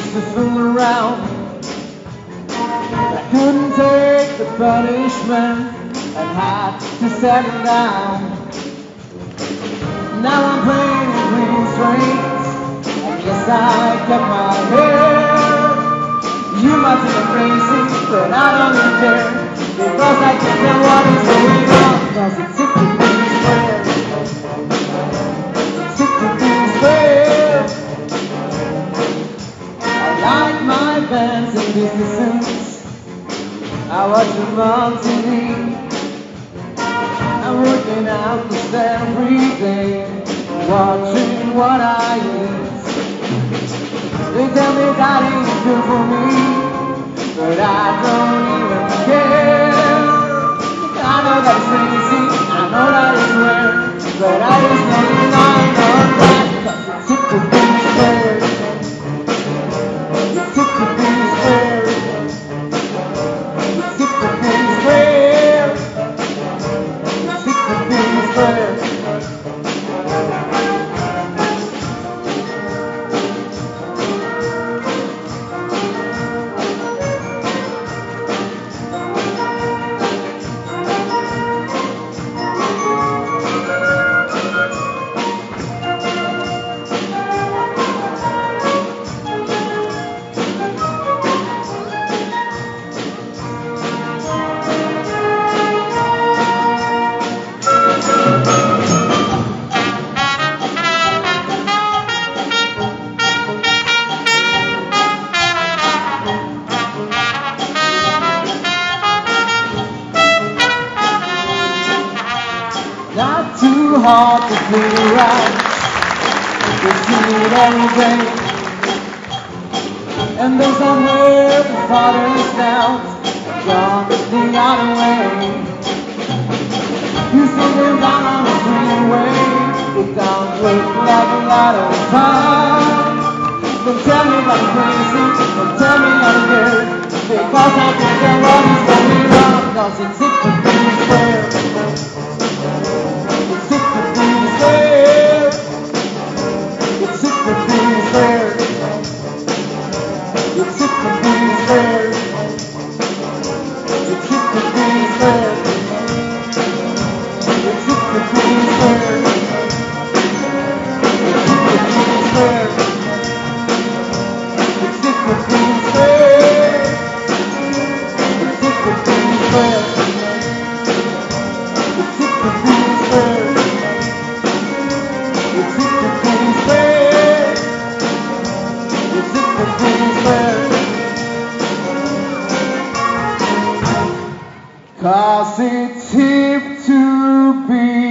used to fool around. I couldn't take the punishment and had to settle down. Now I'm playing clean straight, and yes, I kept my head. You might think I'm crazy, but I don't even care, because I can tell what is going on. Cause it's sick to be square. It's sick to be square. I like my bands and businesses. I watch them on TV. I'm working out this every day, watching what I eat. They tell me that ain't good for me, but I don't even care. I know that it's crazy, I know that it's rare, but I just know that, cause it's sick to be square. It's sick to be square. It's sick to be square. It's sick to be square. Not too hard to figure out. We see it every day. And there's somewhere the father's out, gone the other way. You see them down on the freeway. It don't look like a lot of fun. Don't tell me that I'm crazy, don't tell me I'm good, because I can tell what is going on. Cause it's sick to be square. It's sick to be square. It's sick to be square. It's sick to be square. It's sick to be square. It's sick to be square. It's sick to be square. It's sick to be square. It's sick to be square. It's sick to be square. It's sick to be square. It's sick to be square. Cause it's hip to be